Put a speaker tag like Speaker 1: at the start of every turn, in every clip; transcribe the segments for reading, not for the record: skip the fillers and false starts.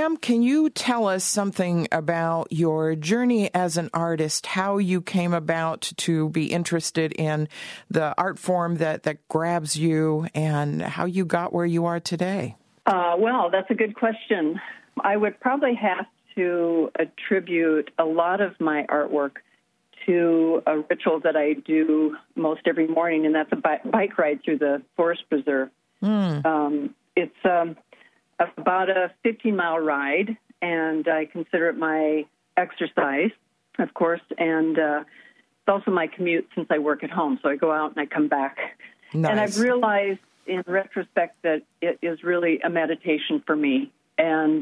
Speaker 1: Pam, can you tell us something about your journey as an artist, how you came about to be interested in the art form that grabs you, and how you got where you are today?
Speaker 2: Well, that's a good question. I would probably have to attribute a lot of my artwork to a ritual that I do most every morning, and that's a bike ride through the forest preserve. It's about a 15-mile ride, and I consider it my exercise, of course, and it's also my commute since I work at home. So I go out and I come back.
Speaker 1: Nice.
Speaker 2: And I've realized in retrospect that it is really a meditation for me. And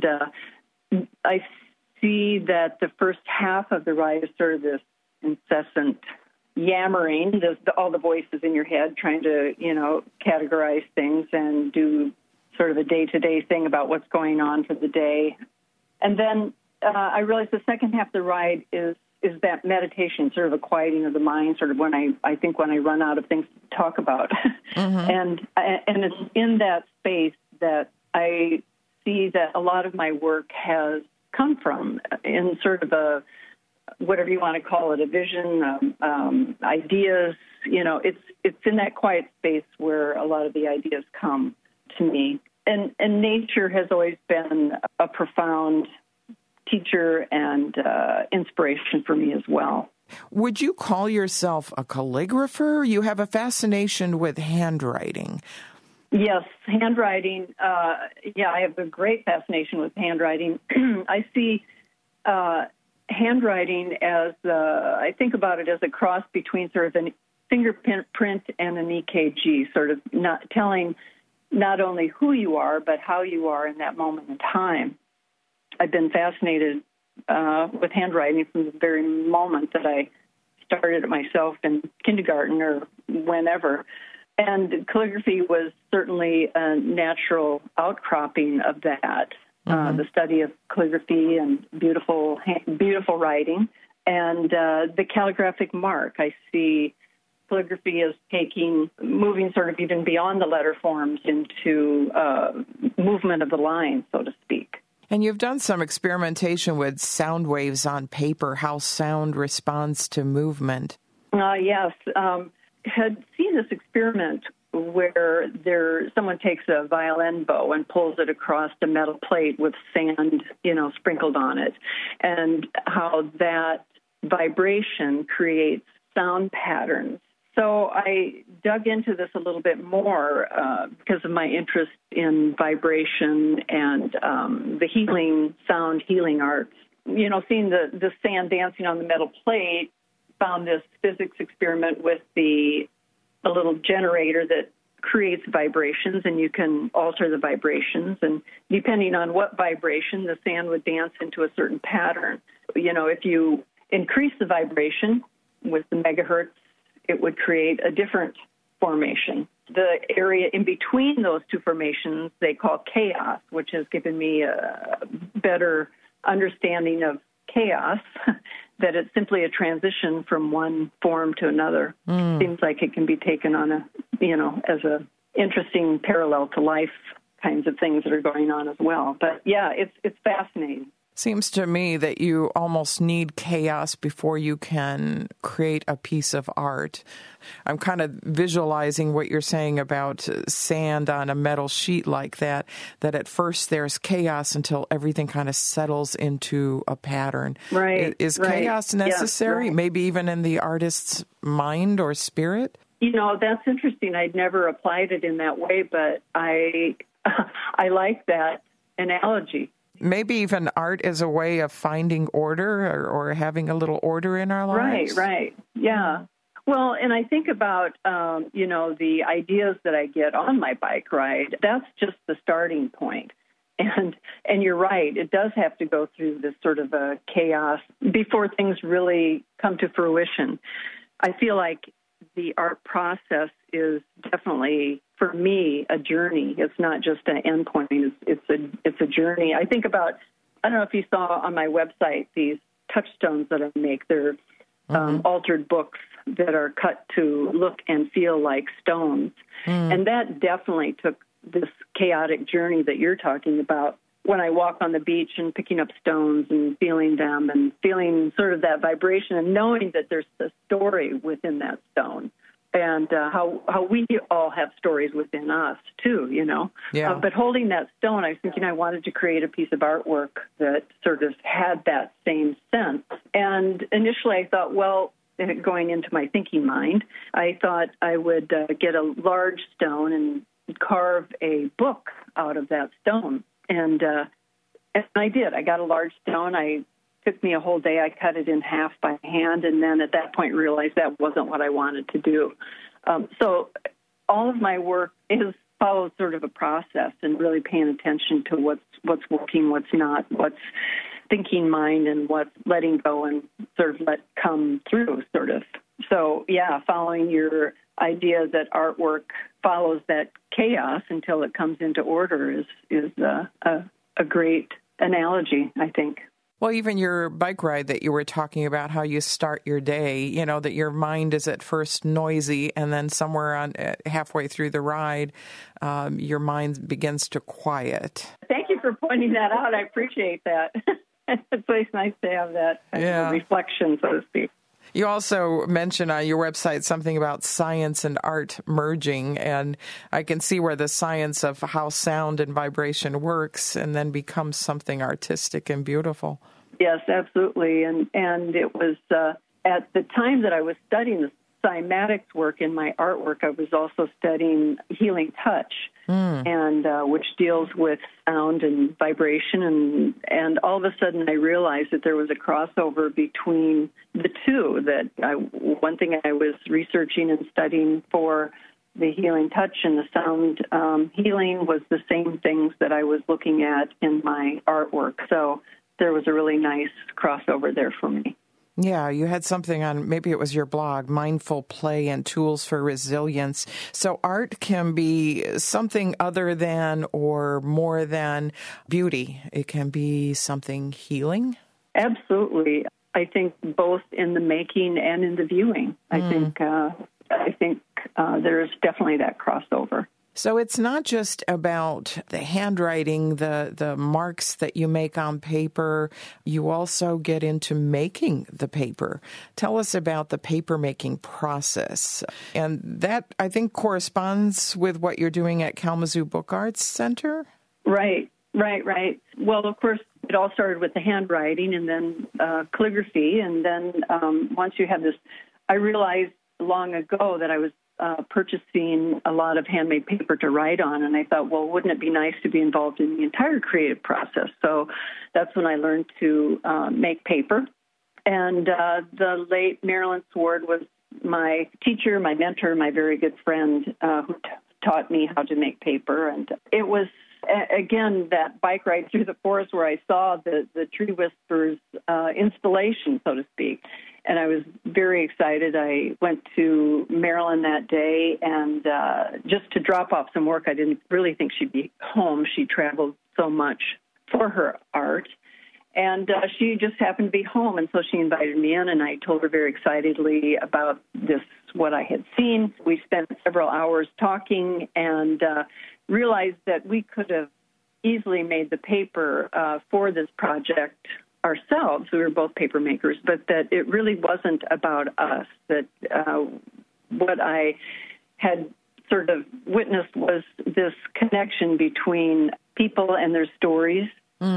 Speaker 2: I see that the first half of the ride is sort of this incessant yammering, all the voices in your head trying to, categorize things and do sort of a day-to-day thing about what's going on for the day. And then I realized the second half of the ride is that meditation, sort of a quieting of the mind, sort of when I think when I run out of things to talk about. And it's in that space that I see that a lot of my work has come from, in sort of a, whatever you want to call it, a vision, ideas. It's in that quiet space where a lot of the ideas come to me. And nature has always been a profound teacher and inspiration for me as well.
Speaker 1: Would you call yourself a calligrapher? You have a fascination with handwriting.
Speaker 2: Yes, handwriting. I have a great fascination with handwriting. I see handwriting as, I think about it as a cross between sort of a fingerprint and an EKG, sort of not telling not only who you are, but how you are in that moment in time. I've been fascinated with handwriting from the very moment that I started it myself in kindergarten or whenever. And calligraphy was certainly a natural outcropping of that, the study of calligraphy and beautiful writing. And the calligraphic mark, I see calligraphy as moving sort of even beyond the letter forms into movement of the line, so to speak.
Speaker 1: And you've done some experimentation with sound waves on paper, how sound responds to movement.
Speaker 2: Yes. Had seen this experiment where someone takes a violin bow and pulls it across a metal plate with sand, sprinkled on it, and how that vibration creates sound patterns. So I dug into this a little bit more because of my interest in vibration and the sound healing arts. Seeing the sand dancing on the metal plate, found this physics experiment with a little generator that creates vibrations, and you can alter the vibrations. And depending on what vibration, the sand would dance into a certain pattern. If you increase the vibration with the megahertz, it would create a different formation. The area in between those two formations they call chaos, which has given me a better understanding of chaos, that it's simply a transition from one form to another. Seems like it can be taken on as a interesting parallel to life kinds of things that are going on as well. But yeah, it's fascinating.
Speaker 1: Seems to me that you almost need chaos before you can create a piece of art. I'm kind of visualizing what you're saying about sand on a metal sheet like that at first there's chaos until everything kind of settles into a pattern.
Speaker 2: Right.
Speaker 1: Is chaos necessary?
Speaker 2: Yes, right.
Speaker 1: Maybe even in the artist's mind or spirit?
Speaker 2: That's interesting. I'd never applied it in that way, but I like that analogy.
Speaker 1: Maybe even art is a way of finding order or having a little order in our lives.
Speaker 2: Right. Yeah. Well, and I think about, the ideas that I get on my bike ride. That's just the starting point. And you're right. It does have to go through this sort of a chaos before things really come to fruition. I feel like the art process is definitely, for me, a journey. It's not just an end point. It's a journey. I think about, I don't know if you saw on my website these touchstones that I make. They're altered books that are cut to look and feel like stones. And that definitely took this chaotic journey that you're talking about when I walk on the beach and picking up stones and feeling them and feeling sort of that vibration and knowing that there's a story within that stone. And how we all have stories within us, too, you know.
Speaker 1: Yeah.
Speaker 2: But holding that stone, I was thinking I wanted to create a piece of artwork that sort of had that same sense. And initially I thought, well, going into my thinking mind, I thought I would get a large stone and carve a book out of that stone. And I did. I got a large stone. It took me a whole day. I cut it in half by hand, and then at that point realized that wasn't what I wanted to do. So all of my work follows sort of a process and really paying attention to what's working, what's not, what's thinking mind, and what's letting go and sort of let come through, sort of. So, yeah, following your idea that artwork follows that chaos until it comes into order is a great analogy, I think.
Speaker 1: Well, even your bike ride that you were talking about, how you start your day, you know, that your mind is at first noisy and then somewhere halfway through the ride, your mind begins to quiet.
Speaker 2: Thank you for pointing that out. I appreciate that. It's always nice to have that kind of reflection, so to speak.
Speaker 1: You also mention on your website something about science and art merging, and I can see where the science of how sound and vibration works and then becomes something artistic and beautiful.
Speaker 2: Yes, absolutely. And it was at the time that I was studying the cymatics work in my artwork, I was also studying healing touch, and which deals with sound and vibration. And all of a sudden I realized that there was a crossover between the two, that one thing I was researching and studying for the healing touch and the sound healing was the same things that I was looking at in my artwork. So there was a really nice crossover there for me.
Speaker 1: Yeah, you had something on, maybe it was your blog, Mindful Play and Tools for Resilience. So art can be something other than or more than beauty. It can be something healing.
Speaker 2: Absolutely. I think both in the making and in the viewing. I think there's definitely that crossover.
Speaker 1: So it's not just about the handwriting, the marks that you make on paper. You also get into making the paper. Tell us about the paper making process. And that, I think, corresponds with what you're doing at Kalamazoo Book Arts Center?
Speaker 2: Right. Well, of course, it all started with the handwriting and then calligraphy. And then once you have this, I realized long ago that I was purchasing a lot of handmade paper to write on, and I thought, well, wouldn't it be nice to be involved in the entire creative process? So that's when I learned to make paper. And the late Marilyn Sword was my teacher, my mentor, my very good friend who taught me how to make paper. And it was, again, that bike ride through the forest where I saw the Tree Whispers installation, so to speak. And I was very excited. I went to Maryland that day and just to drop off some work. I didn't really think she'd be home. She traveled so much for her art. And she just happened to be home, and so she invited me in, and I told her very excitedly about this, what I had seen. We spent several hours talking and realized that we could have easily made the paper for this project ourselves. We were both paper makers, but that it really wasn't about us, that what I had sort of witnessed was this connection between people and their stories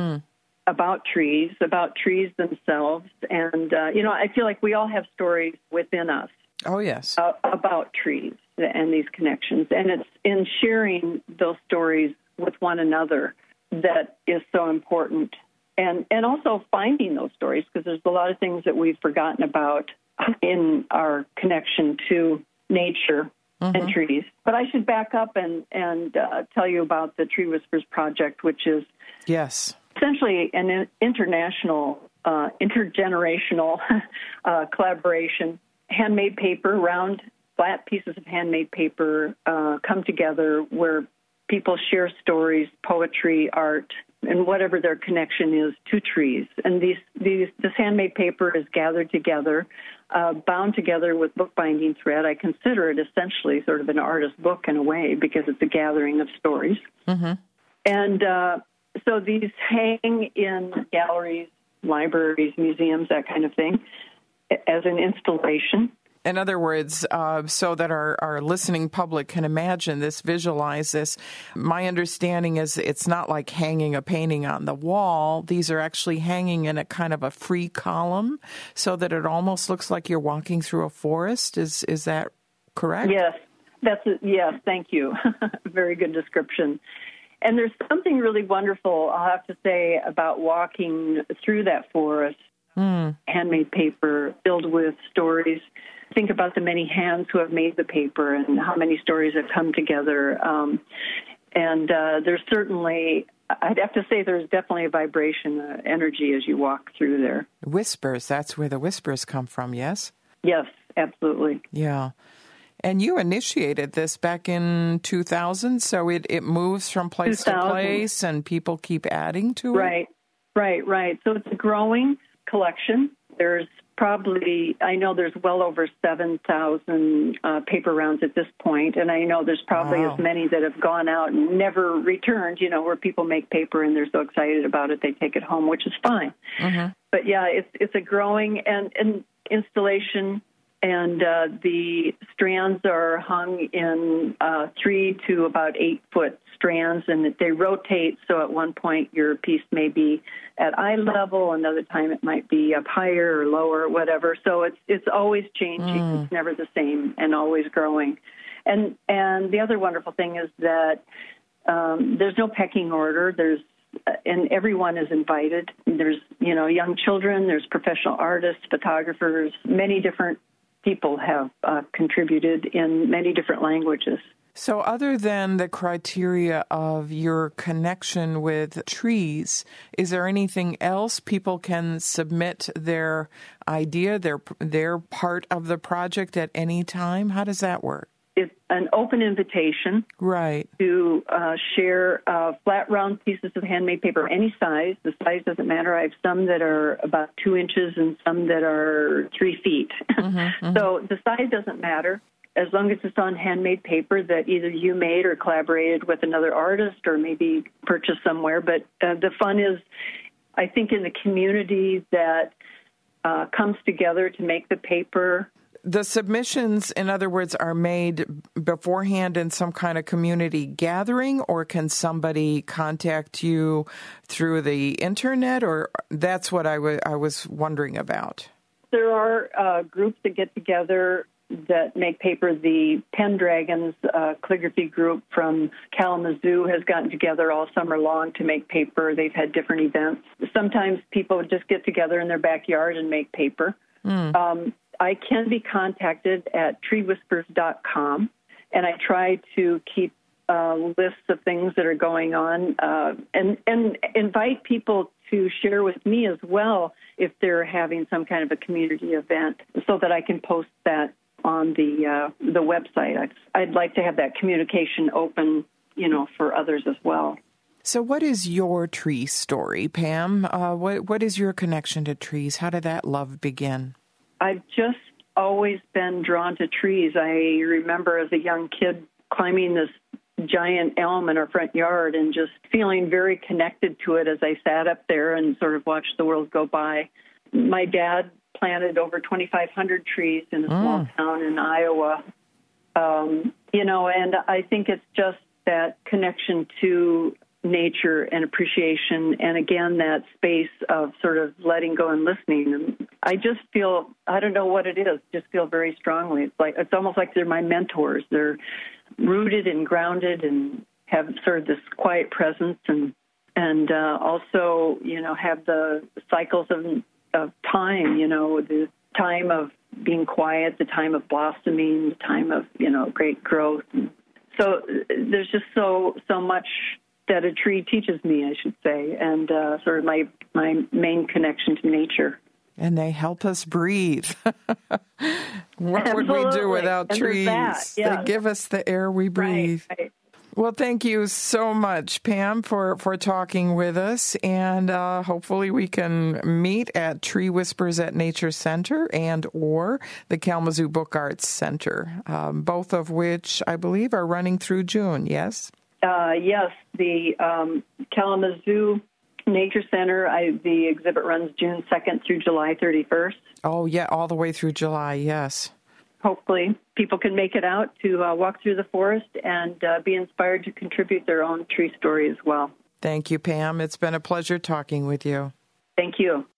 Speaker 2: about trees themselves. And, I feel like we all have stories within us.
Speaker 1: Oh, yes.
Speaker 2: About trees and these connections. And it's in sharing those stories with one another that is so important. And also finding those stories, because there's a lot of things that we've forgotten about in our connection to nature and trees. But I should back up and tell you about the Tree Whispers Project, which is essentially an international, intergenerational collaboration. Handmade paper, round, flat pieces of handmade paper come together where people share stories, poetry, art, and whatever their connection is to trees. And this handmade paper is gathered together, bound together with bookbinding thread. I consider it essentially sort of an artist book in a way because it's a gathering of stories. And So these hang in galleries, libraries, museums, that kind of thing, as an installation.
Speaker 1: In other words, so that our listening public can imagine this, visualize this, my understanding is it's not like hanging a painting on the wall. These are actually hanging in a kind of a free column so that it almost looks like you're walking through a forest. Is that correct?
Speaker 2: Yes, that's it. Yes, thank you. Very good description. And there's something really wonderful, I'll have to say, about walking through that forest. Handmade paper filled with stories. Think about the many hands who have made the paper and how many stories have come together. And there's certainly, I'd have to say there's definitely a vibration, energy as you walk through there.
Speaker 1: Whispers, that's where the whispers come from, yes?
Speaker 2: Yes, absolutely.
Speaker 1: Yeah. And you initiated this back in 2000, so it moves from place to place and people keep adding to it?
Speaker 2: Right. So it's a growing collection. There's probably, I know there's well over 7,000 paper rounds at this point, and I know there's probably as many that have gone out and never returned, where people make paper and they're so excited about it, they take it home, which is fine. Mm-hmm. But yeah, it's a growing and installation, and the strands are hung in 3 to about 8 foot strands, and they rotate. So at one point your piece may be at eye level, another time it might be up higher or lower, whatever. So it's always changing. It's never the same and always growing. And the other wonderful thing is that there's no pecking order. And everyone is invited. There's young children. There's professional artists, photographers. Many different people have contributed in many different languages.
Speaker 1: So other than the criteria of your connection with trees, is there anything else people can submit their idea, their part of the project at any time? How does that work?
Speaker 2: It's an open invitation to share flat, round pieces of handmade paper, any size. The size doesn't matter. I have some that are about 2 inches and some that are 3 feet. So the size doesn't matter, as long as it's on handmade paper that either you made or collaborated with another artist or maybe purchased somewhere. But the fun is, I think, in the community that comes together to make the paper.
Speaker 1: The submissions, in other words, are made beforehand in some kind of community gathering, or can somebody contact you through the internet? Or that's what I was wondering about. There
Speaker 2: are groups that get together that make paper. The Pendragons calligraphy group from Kalamazoo has gotten together all summer long to make paper. They've had different events. Sometimes people just get together in their backyard and make paper. I can be contacted at treewhispers.com, and I try to keep lists of things that are going on and invite people to share with me as well if they're having some kind of a community event, so that I can post that on the website. I'd like to have that communication open, for others as well.
Speaker 1: So what is your tree story, Pam? What is your connection to trees? How did that love begin?
Speaker 2: I've just always been drawn to trees. I remember as a young kid climbing this giant elm in our front yard and just feeling very connected to it as I sat up there and sort of watched the world go by. My dad planted over 2,500 trees in a small town in Iowa. And I think it's just that connection to nature and appreciation, and again, that space of sort of letting go and listening. And I just feel, I don't know what it is, just feel very strongly. It's almost like they're my mentors. They're rooted and grounded and have sort of this quiet presence, and also, have the cycles of time, the time of being quiet, the time of blossoming, the time of, great growth. So there's just so much that a tree teaches me, I should say, and sort of my main connection to nature.
Speaker 1: And they help us breathe. What would we do without trees? They give us the air we breathe. Right. Well, thank you so much, Pam, for talking with us. And hopefully we can meet at Tree Whispers at Nature Center and or the Kalamazoo Book Arts Center, both of which I believe are running through June, yes?
Speaker 2: Yes, the Kalamazoo Nature Center, the exhibit runs June 2nd through July 31st.
Speaker 1: Oh, yeah, all the way through July, yes.
Speaker 2: Hopefully people can make it out to walk through the forest and be inspired to contribute their own tree story as well.
Speaker 1: Thank you, Pam. It's been a pleasure talking with you.
Speaker 2: Thank you.